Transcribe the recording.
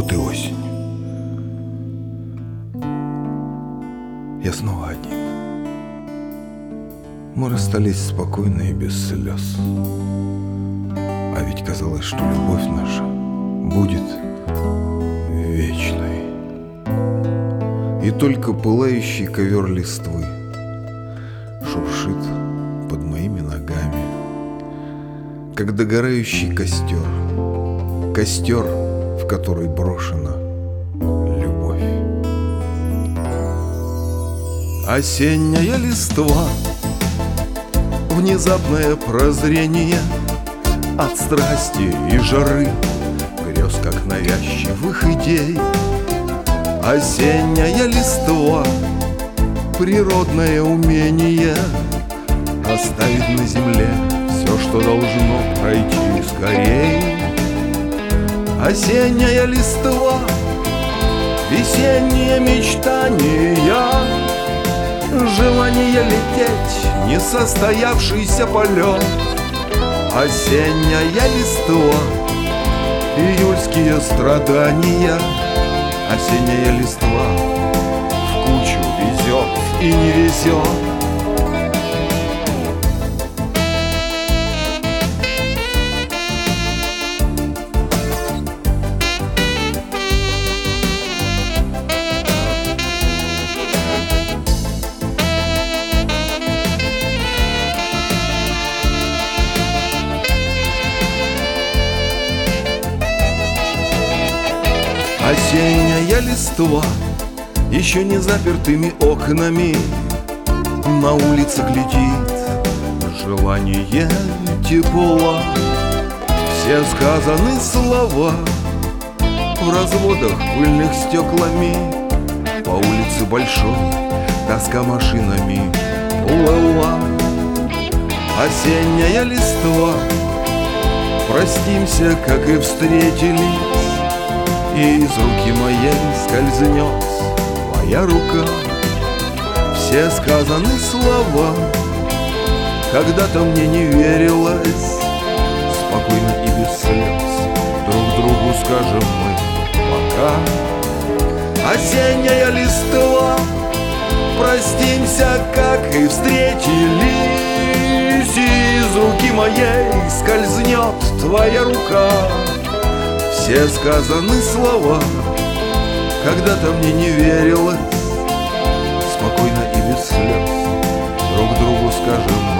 Вот и осень. Я снова один. Мы расстались спокойно и без слез. А ведь казалось, что любовь наша будет вечной. И только пылающий ковер листвы шуршит под моими ногами, как догорающий костер, костер, в который брошена любовь. Осенняя листва, внезапное прозрение от страсти и жары, грез, как навязчивых идей. Осенняя листва, природное умение оставить на земле все, что должно пройти скорей. Осенняя листва, весенние мечтания, желание лететь, несостоявшийся полет. Осенняя листва, июльские страдания. Осенняя листва в кучу везет и не везет. Осенняя листва, еще не запертыми окнами, на улице глядит желание тепла. Все сказаны слова в разводах пыльных стеклами. По улице большой тоска машинами плыла. Осенняя листва, простимся, как и встретились, и из руки моей скользнет твоя рука. Все сказаны слова, когда-то мне не верилось. Спокойно и без слез друг другу скажем мы пока. Осенняя листва, простимся, как и встретились, и из руки моей скользнет твоя рука. Все сказаны слова, когда-то мне не верилось. Спокойно и без слез друг другу скажем